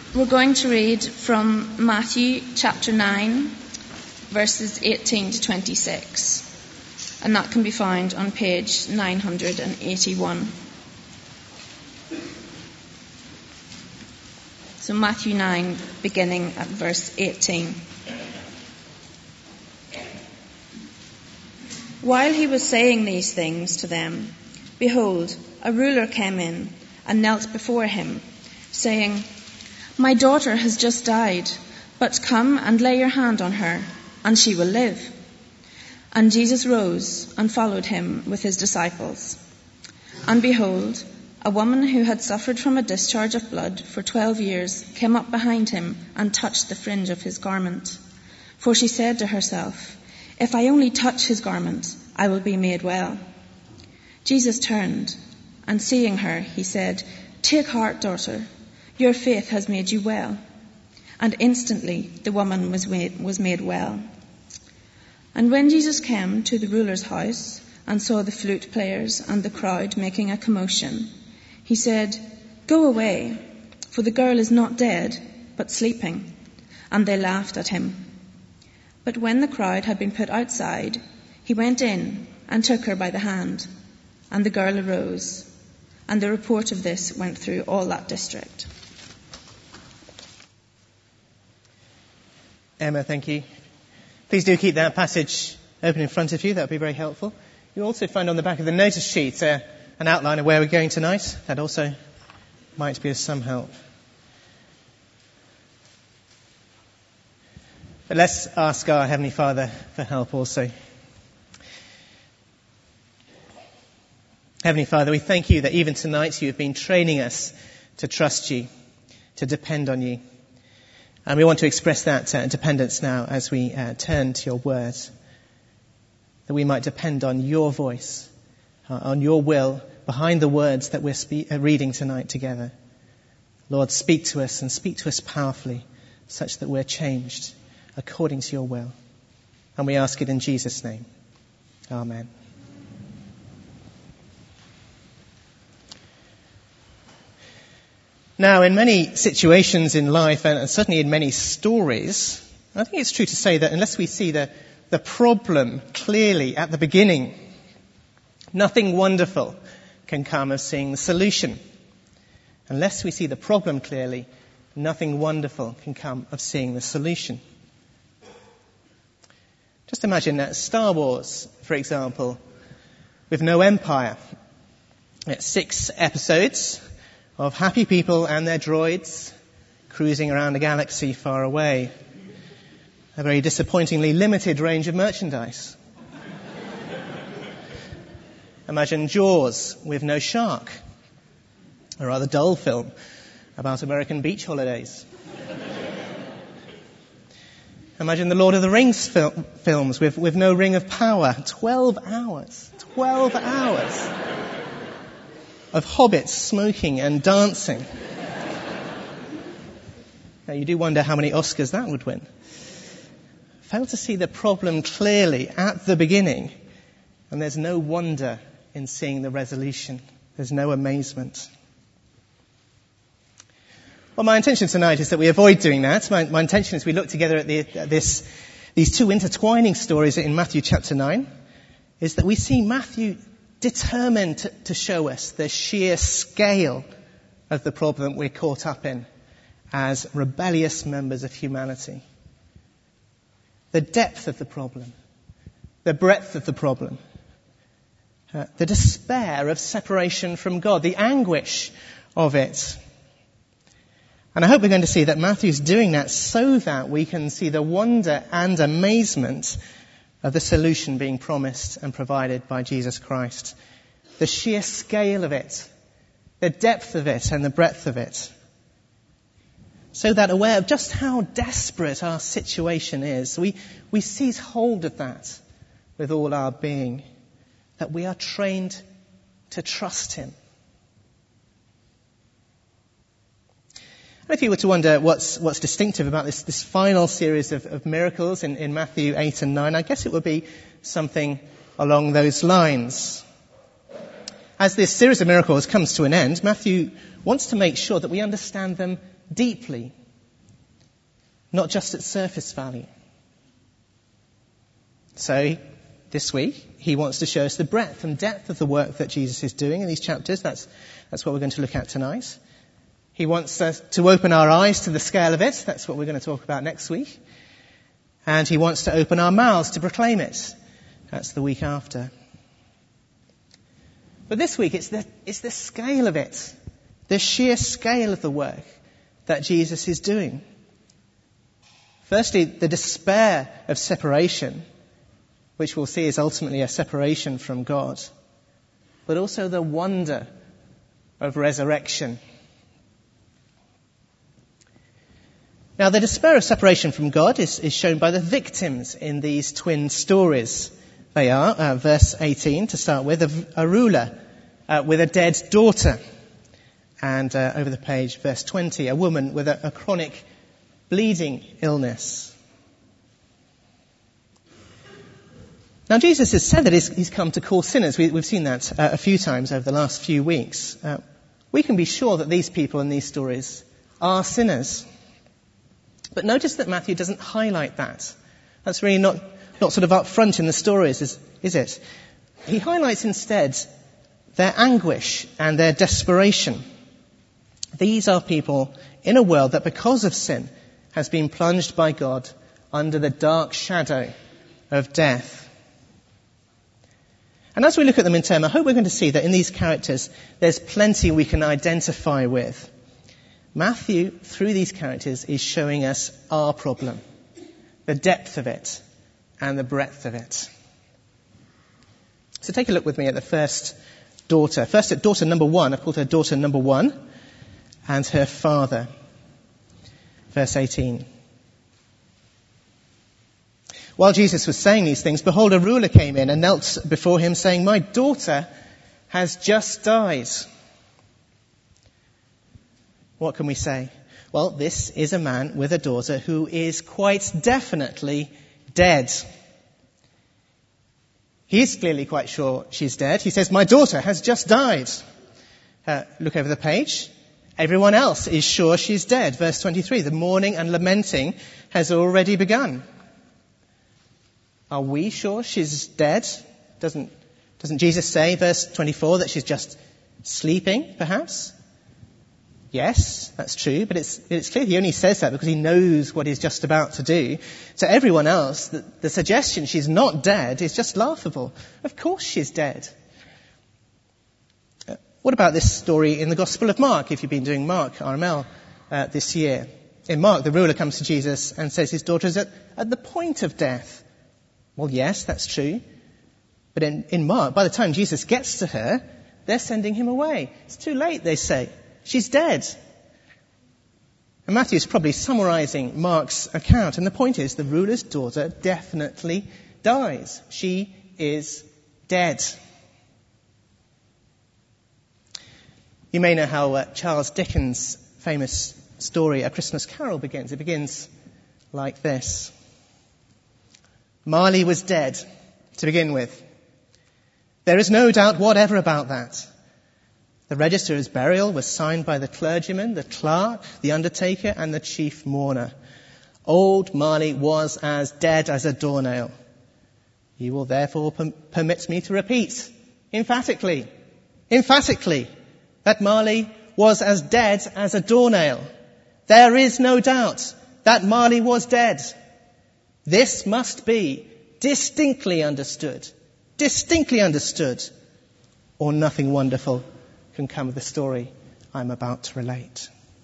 We're going to read from Matthew chapter 9, verses 18 to 26, and that can be found on page 981. So Matthew 9, beginning at verse 18. While he was saying these things to them, behold, a ruler came in and knelt before him, saying, "My daughter has just died, but come and lay your hand on her, and she will live." And Jesus rose and followed him with his disciples. And behold, a woman who had suffered from a discharge of blood for 12 years came up behind him and touched the fringe of his garment. For she said to herself, "If I only touch his garment, I will be made well." Jesus turned, and seeing her, he said, "Take heart, daughter, your faith has made you well." And instantly the woman was made well. And when Jesus came to the ruler's house and saw the flute players and the crowd making a commotion, he said, "Go away, for the girl is not dead, but sleeping." And they laughed at him. But when the crowd had been put outside, he went in and took her by the hand, and the girl arose. And the report of this went through all that district. Emma, thank you. Please do keep that passage open in front of you. That would be very helpful. You'll also find on the back of the notice sheet an outline of where we're going tonight. That also might be of some help. But let's ask our Heavenly Father for help also. Heavenly Father, we thank you that even tonight you have been training us to trust you, to depend on you. And we want to express that dependence now as we turn to your word, that we might depend on your voice, on your will behind the words that we're reading tonight together. Lord, speak to us and speak to us powerfully such that we're changed according to your will. And we ask it in Jesus' name. Amen. Now, in many situations in life, and certainly in many stories, I think it's true to say that unless we see the problem clearly at the beginning, nothing wonderful can come of seeing the solution. Unless we see the problem clearly, nothing wonderful can come of seeing the solution. Just imagine that Star Wars, for example, with no empire. 6 episodes of happy people and their droids cruising around a galaxy far away. A very disappointingly limited range of merchandise. Imagine Jaws with no shark. A rather dull film about American beach holidays. Imagine the Lord of the Rings films with no ring of power. 12 hours. 12 hours. Of hobbits smoking and dancing. Now you do wonder how many Oscars that would win. Fail to see the problem clearly at the beginning, and there's no wonder in seeing the resolution. There's no amazement. Well, my intention tonight is that we avoid doing that. My intention as we look together at these two intertwining stories in Matthew chapter 9 is that we see Matthew determined to show us the sheer scale of the problem we're caught up in as rebellious members of humanity. The depth of the problem, the breadth of the problem, the despair of separation from God, the anguish of it. And I hope we're going to see that Matthew's doing that so that we can see the wonder and amazement of the solution being promised and provided by Jesus Christ. The sheer scale of it, the depth of it and the breadth of it. So that aware of just how desperate our situation is, we seize hold of that with all our being, that we are trained to trust him. And if you were to wonder what's distinctive about this final series of miracles in Matthew 8 and 9, I guess it would be something along those lines. As this series of miracles comes to an end, Matthew wants to make sure that we understand them deeply not just at surface value. So this week, he wants to show us the breadth and depth of the work that Jesus is doing in these chapters. That's what we're going to look at tonight. He wants us to open our eyes to the scale of it. That's what we're going to talk about next week. And he wants to open our mouths to proclaim it. That's the week after. But this week, it's the scale of it, the sheer scale of the work that Jesus is doing. Firstly, the despair of separation, which we'll see is ultimately a separation from God, but also the wonder of resurrection. Now, the despair of separation from God is shown by the victims in these twin stories. They are, verse 18 to start with, a ruler with a dead daughter. And over the page, verse 20, a woman with a chronic bleeding illness. Now, Jesus has said that he's come to call sinners. We've seen that a few times over the last few weeks. We can be sure that these people in these stories are sinners. But notice that Matthew doesn't highlight that. That's really not sort of up front in the stories, is it? He highlights instead their anguish and their desperation. These are people in a world that because of sin has been plunged by God under the dark shadow of death. And as we look at them in turn, I hope we're going to see that in these characters there's plenty we can identify with. Matthew, through these characters, is showing us our problem, the depth of it and the breadth of it. So take a look with me at the first daughter. First at daughter number 1. I've called her daughter number 1, and her father. Verse 18. While Jesus was saying these things, behold, a ruler came in and knelt before him, saying, "My daughter has just died." What can we say? Well, this is a man with a daughter who is quite definitely dead. He is clearly quite sure she's dead. He says, "My daughter has just died." Look over the page. Everyone else is sure she's dead. Verse 23, the mourning and lamenting has already begun. Are we sure she's dead? Doesn't Jesus say, verse 24, that she's just sleeping, perhaps? Yes, that's true, but it's clear he only says that because he knows what he's just about to do. To everyone else, the suggestion she's not dead is just laughable. Of course she's dead. What about this story in the Gospel of Mark, if you've been doing Mark, RML, this year? In Mark, the ruler comes to Jesus and says his daughter is at the point of death. Well, yes, that's true. But in Mark, by the time Jesus gets to her, they're sending him away. It's too late, they say. She's dead. And Matthew's probably summarizing Mark's account. And the point is, the ruler's daughter definitely dies. She is dead. You may know how Charles Dickens' famous story, A Christmas Carol, begins. It begins like this. Marley was dead, to begin with. There is no doubt whatever about that. The register of his burial was signed by the clergyman, the clerk, the undertaker, and the chief mourner. Old Marley was as dead as a doornail. You will therefore permit me to repeat, emphatically, that Marley was as dead as a doornail. There is no doubt that Marley was dead. This must be distinctly understood, or nothing wonderful can come of the story I'm about to relate.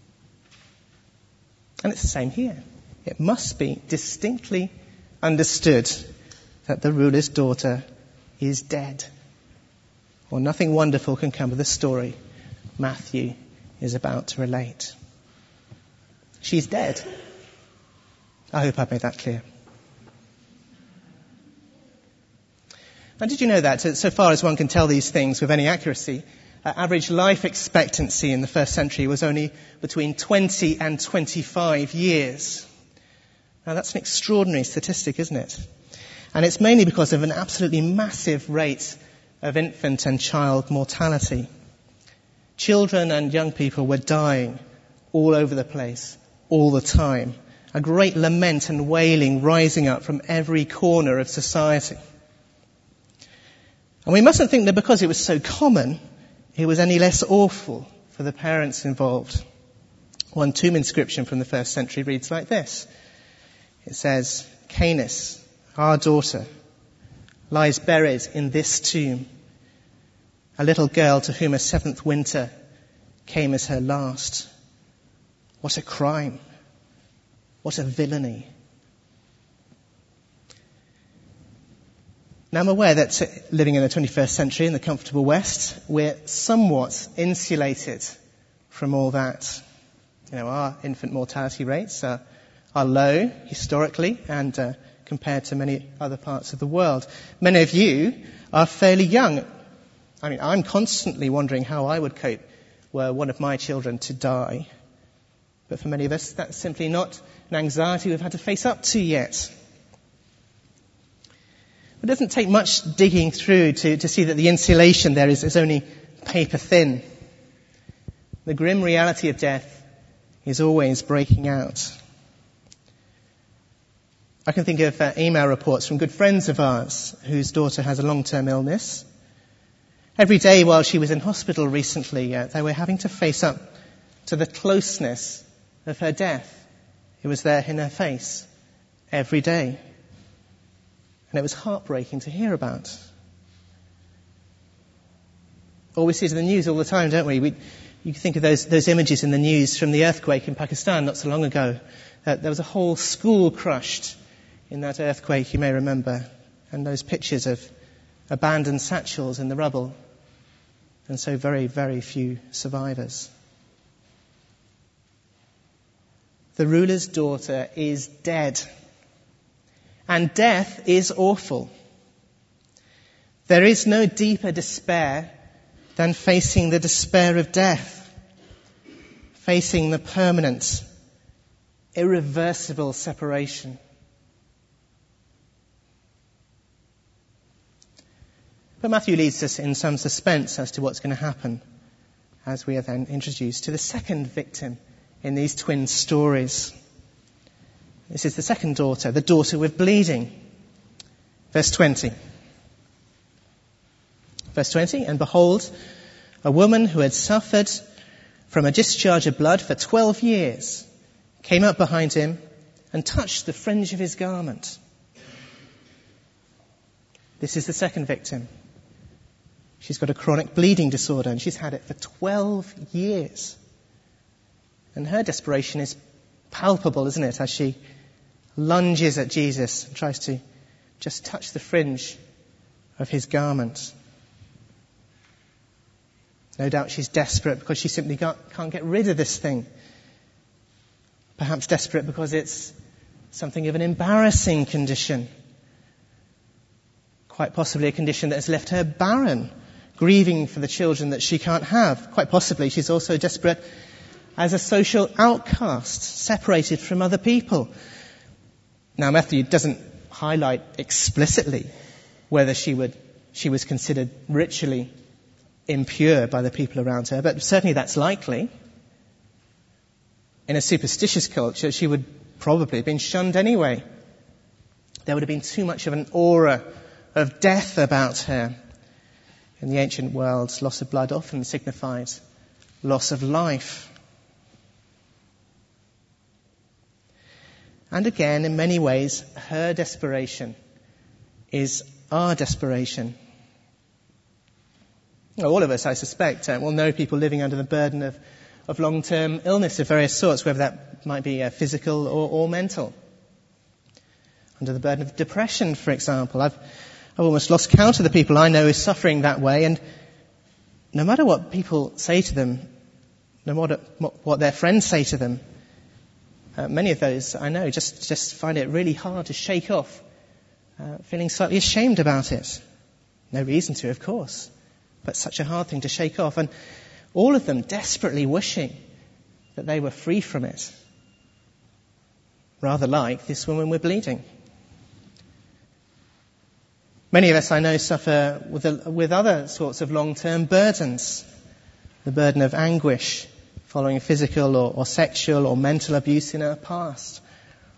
And it's the same here. It must be distinctly understood that the ruler's daughter is dead, or nothing wonderful can come of the story Matthew is about to relate. She's dead. I hope I've made that clear. Now, did you know that, so far as one can tell these things with any accuracy, average life expectancy in the first century was only between 20 and 25 years. Now, that's an extraordinary statistic, isn't it? And it's mainly because of an absolutely massive rate of infant and child mortality. Children and young people were dying all over the place, all the time, a great lament and wailing rising up from every corner of society. And we mustn't think that because it was so common, it was any less awful for the parents involved. One tomb inscription from the first century reads like this. It says, Canis, our daughter, lies buried in this tomb, a little girl to whom a seventh winter came as her last. What a crime. What a villainy. Now I'm aware that living in the 21st century in the comfortable West, we're somewhat insulated from all that. Our infant mortality rates are low historically and compared to many other parts of the world. Many of you are fairly young. I'm constantly wondering how I would cope were one of my children to die. But for many of us, that's simply not an anxiety we've had to face up to yet. It doesn't take much digging through to see that the insulation there is only paper thin. The grim reality of death is always breaking out. I can think of email reports from good friends of ours whose daughter has a long-term illness. Every day while she was in hospital recently, they were having to face up to the closeness of her death. It was there in her face every day. And it was heartbreaking to hear about. All we see is in the news all the time, don't we? You think of those images in the news from the earthquake in Pakistan not so long ago. There was a whole school crushed in that earthquake, you may remember. And those pictures of abandoned satchels in the rubble. And so very, very few survivors. The ruler's daughter is dead. And death is awful. There is no deeper despair than facing the despair of death. Facing the permanent, irreversible separation. But Matthew leads us in some suspense as to what's going to happen as we are then introduced to the second victim in these twin stories. This is the second daughter, the daughter with bleeding. Verse 20. Verse 20, and behold, a woman who had suffered from a discharge of blood for 12 years came up behind him and touched the fringe of his garment. This is the second victim. She's got a chronic bleeding disorder and she's had it for 12 years. And her desperation is palpable, isn't it, as she lunges at Jesus and tries to just touch the fringe of his garment. No doubt she's desperate because she simply can't get rid of this thing. Perhaps desperate because it's something of an embarrassing condition. Quite possibly a condition that has left her barren, grieving for the children that she can't have. Quite possibly she's also desperate as a social outcast, separated from other people. Now Matthew doesn't highlight explicitly whether she was considered ritually impure by the people around her, but certainly that's likely. In a superstitious culture, she would probably have been shunned anyway. There would have been too much of an aura of death about her. In the ancient world, loss of blood often signified loss of life. And again, in many ways, her desperation is our desperation. All of us, I suspect, will know people living under the burden of long-term illness of various sorts, whether that might be physical or mental. Under the burden of depression, for example. I've almost lost count of the people I know who are suffering that way, and no matter what people say to them, no matter what their friends say to them, many of those I know just find it really hard to shake off, feeling slightly ashamed about it. No reason to, of course, but such a hard thing to shake off. And all of them desperately wishing that they were free from it. Rather like this woman with bleeding. Many of us I know suffer with other sorts of long-term burdens. The burden of anguish following physical or sexual or mental abuse in our past.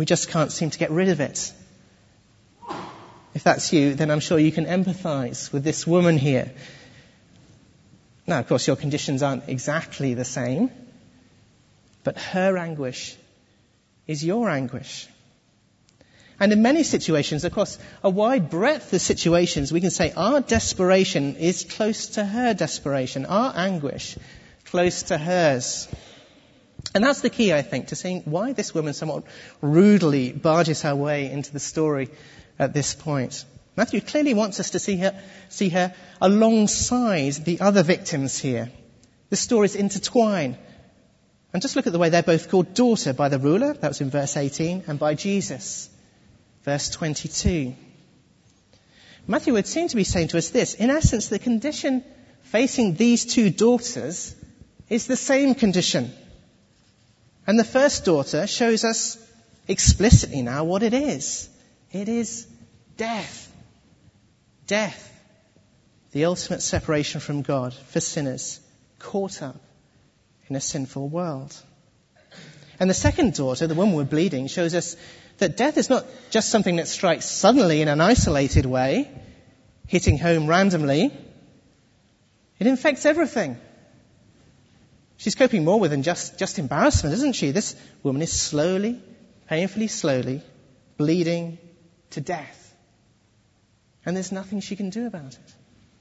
We just can't seem to get rid of it. If that's you, then I'm sure you can empathize with this woman here. Now, of course, your conditions aren't exactly the same, but her anguish is your anguish. And in many situations, across a wide breadth of situations, we can say our desperation is close to her desperation, our anguish close to hers. And that's the key, I think, to seeing why this woman somewhat rudely barges her way into the story at this point. Matthew clearly wants us to see her alongside the other victims here. The stories intertwine. And just look at the way they're both called daughter by the ruler, that was in verse 18, and by Jesus, verse 22. Matthew would seem to be saying to us this: in essence, the condition facing these two daughters is the same condition. And the first daughter shows us explicitly now what it is. It is death. Death. The ultimate separation from God for sinners caught up in a sinful world. And the second daughter, the woman with bleeding, shows us that death is not just something that strikes suddenly in an isolated way, hitting home randomly. It infects everything. She's coping more with than just embarrassment, isn't she? This woman is slowly, painfully slowly, bleeding to death. And there's nothing she can do about it.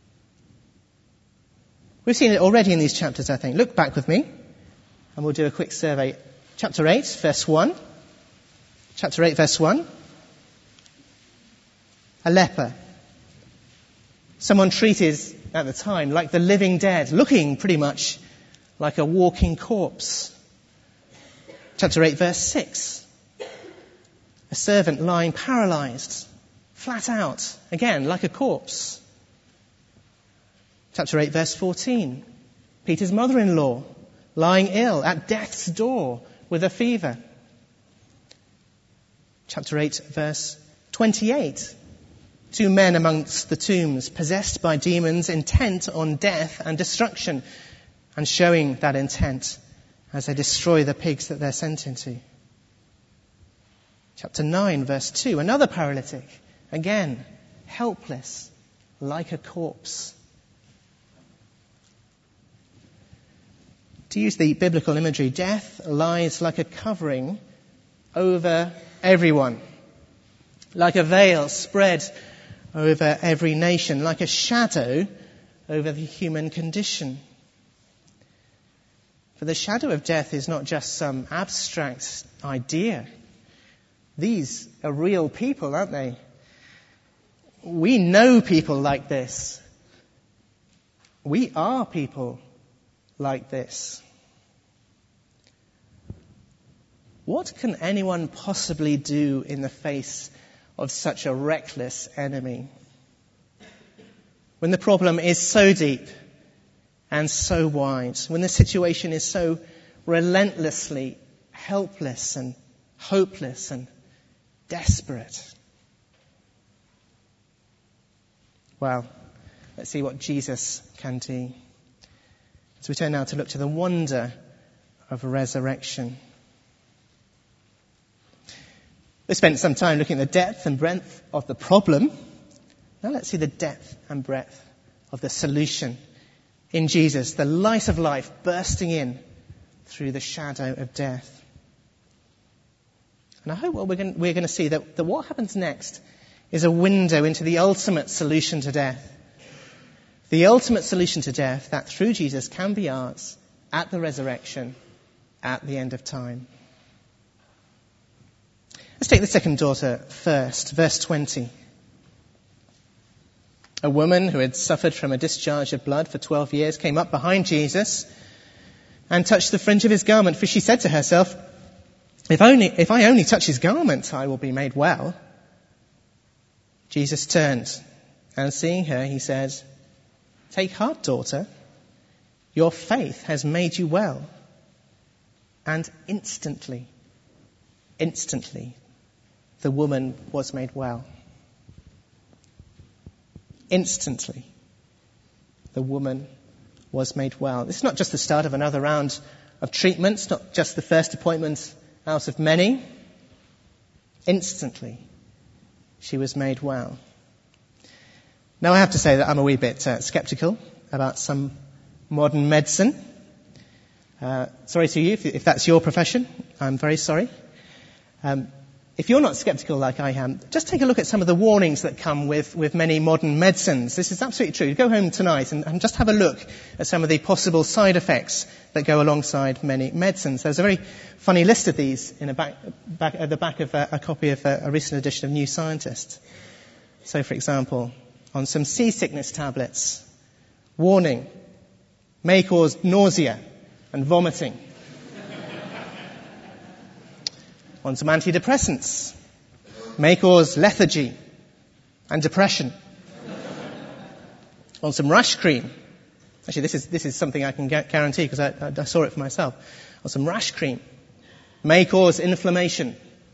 We've seen it already in these chapters, I think. Look back with me, and we'll do a quick survey. Chapter 8, verse 1. Chapter 8, verse 1. A leper. Someone treated at the time like the living dead, looking pretty much like a walking corpse. Chapter 8, verse 6. A servant lying paralyzed, flat out, again, like a corpse. Chapter 8, verse 14. Peter's mother-in-law, lying ill at death's door with a fever. Chapter 8, verse 28. Two men amongst the tombs, possessed by demons, intent on death and destruction, and showing that intent as they destroy the pigs that they're sent into. Chapter 9, verse 2. Another paralytic, again, helpless, like a corpse. To use the biblical imagery, death lies like a covering over everyone, like a veil spread over every nation, like a shadow over the human condition. For the shadow of death is not just some abstract idea. These are real people, aren't they? We know people like this. We are people like this. What can anyone possibly do in the face of such a reckless enemy? When the problem is so deep and so wide, when the situation is so relentlessly helpless and hopeless and desperate. Well, let's see what Jesus can do. As we turn now to look to the wonder of resurrection. We spent some time looking at the depth and breadth of the problem. Now let's see the depth and breadth of the solution in Jesus, the light of life bursting in through the shadow of death. And I hope we're going to see that what happens next is a window into the ultimate solution to death. The ultimate solution to death that through Jesus can be ours at the resurrection, at the end of time. Let's take the second daughter first, verse 20. A woman who had suffered from a discharge of blood for 12 years came up behind Jesus and touched the fringe of his garment, for she said to herself, if I only touch his garment, I will be made well. Jesus turned, and seeing her, he said, "Take heart, daughter, your faith has made you well." And instantly, the woman was made well. Instantly, the woman was made well. It's not just the start of another round of treatment. It's not just the first appointment out of many. Instantly, she was made well. Now, I have to say that I'm a wee bit sceptical about some modern medicine. Sorry to you if that's your profession. I'm very sorry. If you're not sceptical like I am, just take a look at some of the warnings that come with many modern medicines. This is absolutely true. Go home tonight and just have a look at some of the possible side effects that go alongside many medicines. There's a very funny list of these in at the back of a copy of a recent edition of New Scientist. So, for example, on some seasickness tablets, warning, may cause nausea and vomiting. On some antidepressants, may cause lethargy and depression. On some rash cream, actually this is something I can guarantee because I saw it for myself. On some rash cream, may cause inflammation.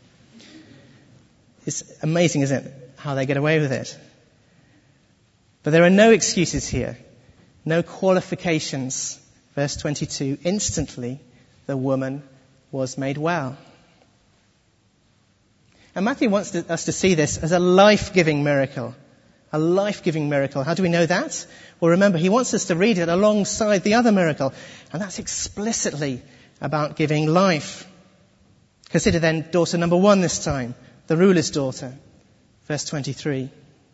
It's amazing, isn't it, how they get away with it. But there are no excuses here, no qualifications. Verse 22, instantly the woman was made well. And Matthew wants us to see this as a life-giving miracle. A life-giving miracle. How do we know that? Well, remember, he wants us to read it alongside the other miracle. And that's explicitly about giving life. Consider then daughter number 1 this time, the ruler's daughter. Verse 23.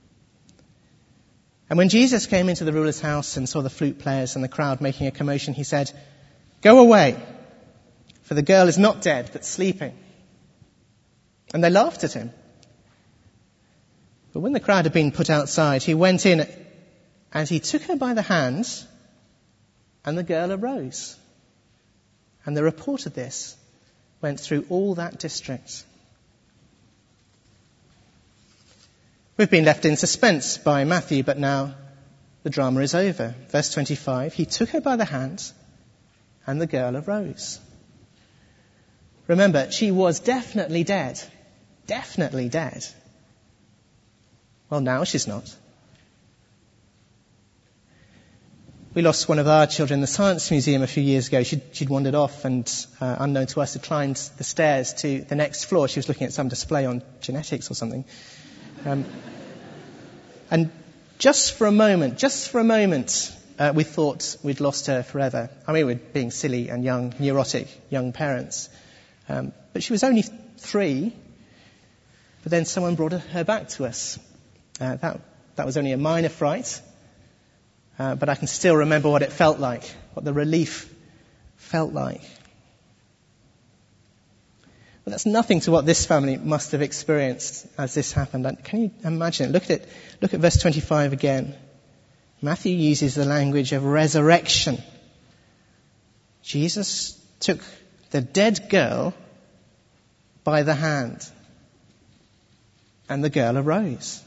And when Jesus came into the ruler's house and saw the flute players and the crowd making a commotion, he said, "Go away, for the girl is not dead, but sleeping." And they laughed at him. But when the crowd had been put outside, he went in and he took her by the hand, and the girl arose. And the report of this went through all that district. We've been left in suspense by Matthew, but now the drama is over. Verse 25, he took her by the hand, and the girl arose. Remember, she was definitely dead. Definitely dead. Well, now she's not. We lost one of our children in the Science Museum a few years ago. She'd wandered off and, unknown to us, had climbed the stairs to the next floor. She was looking at some display on genetics or something. And just for a moment, we thought we'd lost her forever. I mean, we're being silly and young, neurotic young parents. But she was only 3. But then someone brought her back to us. That was only a minor fright. But I can still remember what it felt like, what the relief felt like. But that's nothing to what this family must have experienced as this happened. Can you imagine it? Look at verse 25 again. Matthew uses the language of resurrection. Jesus took the dead girl by the hand, and the girl arose.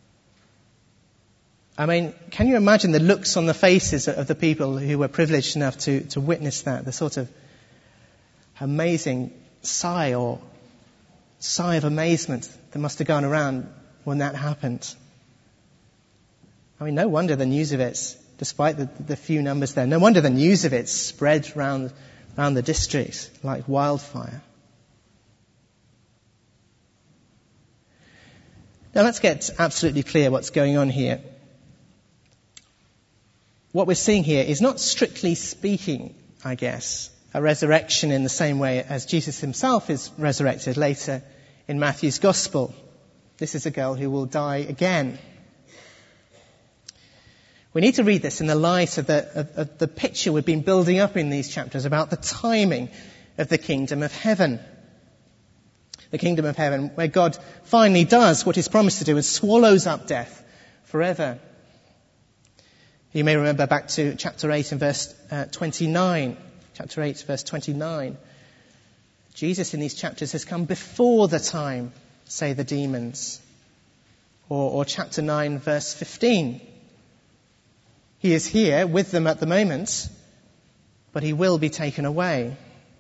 I mean, can you imagine the looks on the faces of the people who were privileged enough to witness that? The sort of amazing sigh of amazement that must have gone around when that happened. I mean, no wonder the news of it, despite the few numbers there, no wonder the news of it spread around the district like wildfire. Now let's get absolutely clear what's going on here. What we're seeing here is not strictly speaking, I guess, a resurrection in the same way as Jesus himself is resurrected later in Matthew's Gospel. This is a girl who will die again. We need to read this in the light of the picture we've been building up in these chapters about the timing of the kingdom of heaven. The kingdom of heaven, where God finally does what he's promised to do and swallows up death forever. You may remember back to chapter 8 and verse 29. Chapter 8, verse 29. Jesus in these chapters has come before the time, say the demons. Or chapter 9, verse 15. He is here with them at the moment, but he will be taken away.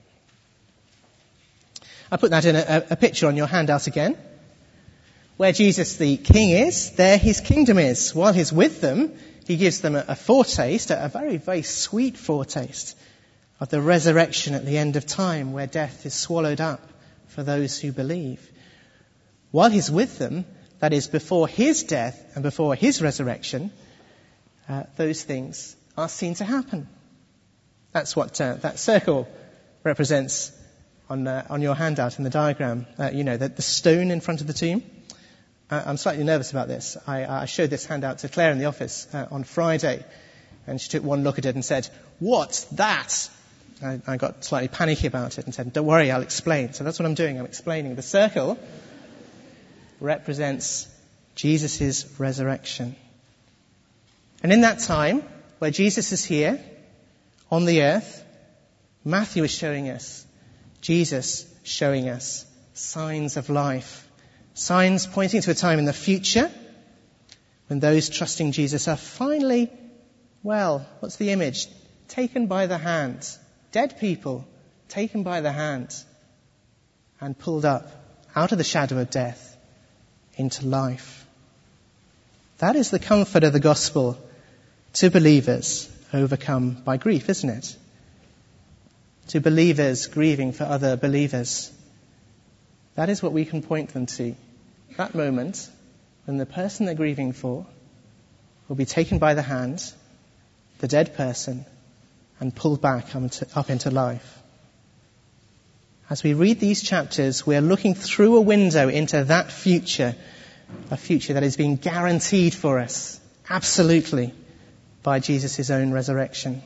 I put that in a picture on your handout again. Where Jesus the King is, there his kingdom is. While he's with them, he gives them a foretaste, a very, very sweet foretaste of the resurrection at the end of time, where death is swallowed up for those who believe. while he's with them, that is, before his death and before his resurrection, those things are seen to happen. That's what that circle represents on your handout in the diagram. The stone in front of the tomb. I'm slightly nervous about this. I showed this handout to Claire in the office on Friday, and she took one look at it and said, "What's that?" I got slightly panicky about it and said, "Don't worry, I'll explain." So that's what I'm doing. I'm explaining. The circle represents Jesus' resurrection. And in that time, where Jesus is here on the earth, Matthew is showing us, Jesus showing us signs of life. Signs pointing to a time in the future when those trusting Jesus are finally, what's the image? Taken by the hand. Dead people taken by the hand and pulled up out of the shadow of death into life. That is the comfort of the gospel to believers overcome by grief, isn't it? To believers grieving for other believers. That is what we can point them to. That moment when the person they're grieving for will be taken by the hand, the dead person, and pulled back up into life. As we read these chapters, we are looking through a window into that future, a future that is being guaranteed for us, absolutely, by Jesus' own resurrection.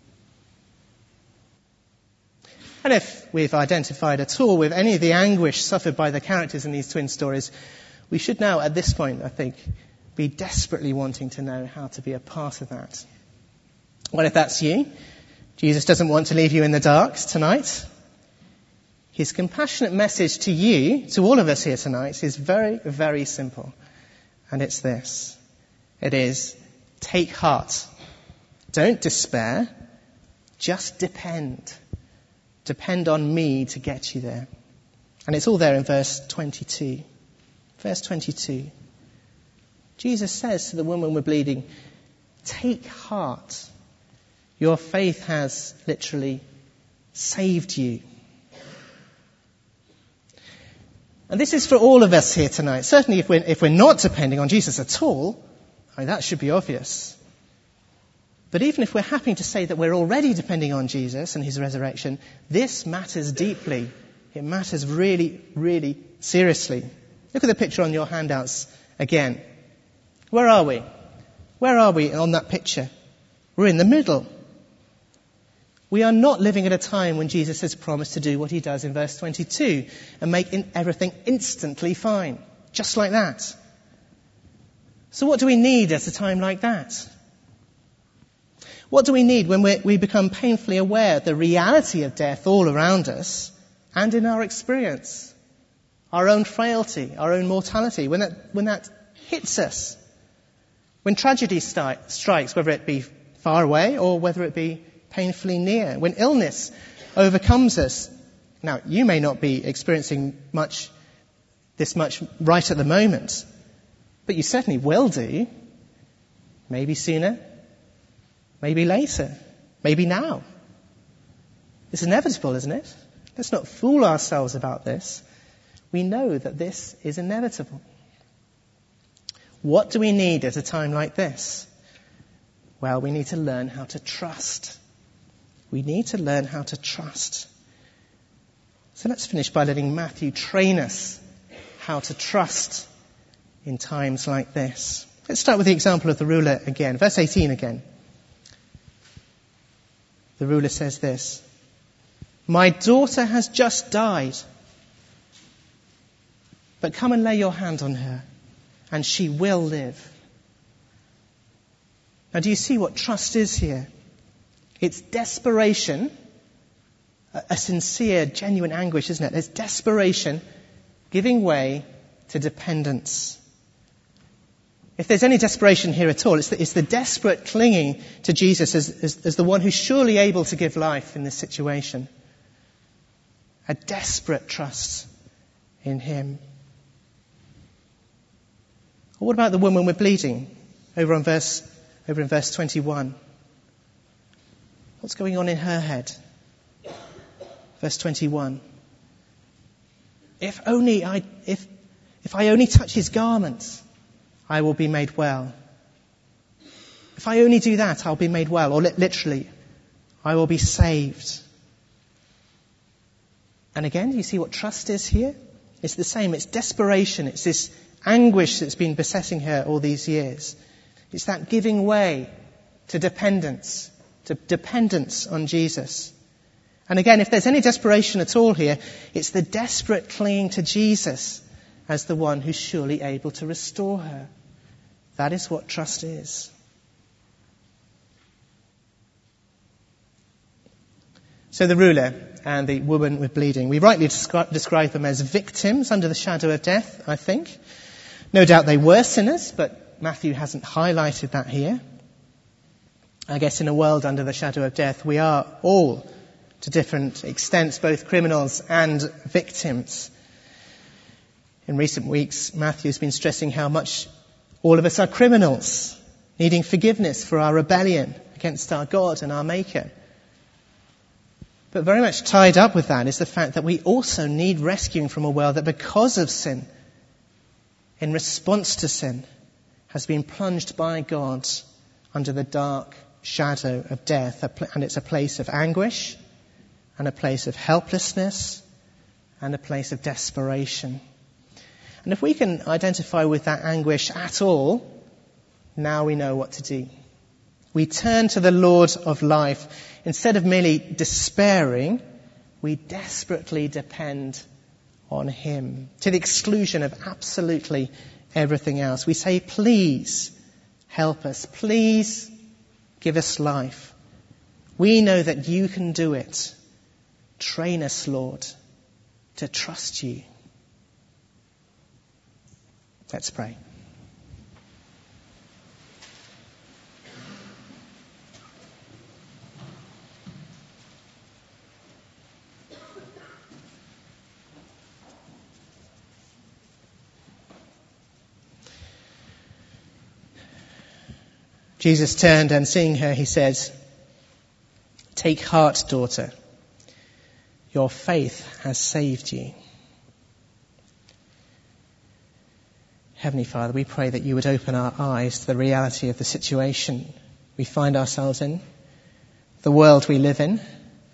And if we've identified at all with any of the anguish suffered by the characters in these twin stories, we should now, at this point, I think, be desperately wanting to know how to be a part of that. Well, if that's you, Jesus doesn't want to leave you in the dark tonight. His compassionate message to you, to all of us here tonight, is very, very simple. And it's this. It is, take heart. Don't despair. Just depend. Depend on me to get you there. And it's all there in verse 22. Verse 22. Jesus says to the woman with bleeding, take heart. Your faith has literally saved you. And this is for all of us here tonight. Certainly if we're not depending on Jesus at all, that should be obvious. But even if we're happy to say that we're already depending on Jesus and his resurrection, this matters deeply. It matters really, really seriously. Look at the picture on your handouts again. Where are we? Where are we on that picture? We're in the middle. We are not living at a time when Jesus has promised to do what he does in verse 22 and make everything instantly fine. Just like that. So what do we need at a time like that? What do we need when we become painfully aware of the reality of death all around us and in our experience? Our own frailty, our own mortality, when that hits us. When tragedy strikes, whether it be far away or whether it be painfully near. When illness overcomes us. Now, you may not be experiencing this much right at the moment, but you certainly will do. Maybe sooner, maybe later, maybe now. It's inevitable, isn't it? Let's not fool ourselves about this. We know that this is inevitable. What do we need at a time like this? Well, we need to learn how to trust. We need to learn how to trust. So let's finish by letting Matthew train us how to trust in times like this. Let's start with the example of the ruler again. Verse 18 again. The ruler says this, my daughter has just died, but come and lay your hand on her, and she will live. Now, do you see what trust is here? It's desperation, a sincere, genuine anguish, isn't it? It's desperation giving way to dependence. If there's any desperation here at all, it's the desperate clinging to Jesus as the one who's surely able to give life in this situation. A desperate trust in him. Or what about the woman with bleeding over in verse 21? What's going on in her head? Verse 21. If only If I only touch his garments, I will be made well. If I only do that, I'll be made well. Or literally, I will be saved. And again, do you see what trust is here? It's the same. It's desperation. It's this anguish that's been besetting her all these years. It's that giving way to dependence on Jesus. And again, if there's any desperation at all here, it's the desperate clinging to Jesus as the one who's surely able to restore her. That is what trust is. So the ruler and the woman with bleeding, we rightly describe them as victims under the shadow of death, I think. No doubt they were sinners, but Matthew hasn't highlighted that here. I guess in a world under the shadow of death, we are all, to different extents, both criminals and victims. In recent weeks, Matthew's been stressing how much all of us are criminals, needing forgiveness for our rebellion against our God and our Maker. But very much tied up with that is the fact that we also need rescuing from a world that because of sin, in response to sin, has been plunged by God under the dark shadow of death. And it's a place of anguish, and a place of helplessness, and a place of desperation. And if we can identify with that anguish at all, now we know what to do. We turn to the Lord of life. Instead of merely despairing, we desperately depend on him to the exclusion of absolutely everything else. We say, please help us. Please give us life. We know that you can do it. Train us, Lord, to trust you. Let's pray. Jesus turned and seeing her, he said, "Take heart, daughter. Your faith has saved you." Heavenly Father, we pray that you would open our eyes to the reality of the situation we find ourselves in, the world we live in,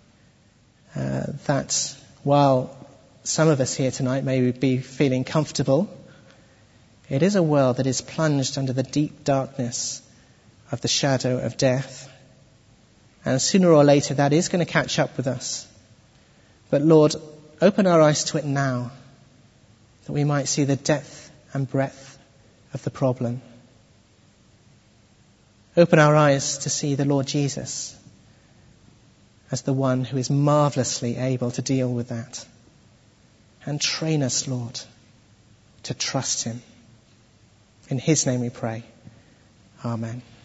that while some of us here tonight may be feeling comfortable, it is a world that is plunged under the deep darkness of the shadow of death. And sooner or later that is going to catch up with us. But Lord, open our eyes to it now, that we might see the depth and breadth of the problem. Open our eyes to see the Lord Jesus as the one who is marvelously able to deal with that. And train us, Lord, to trust him. In his name we pray. Amen.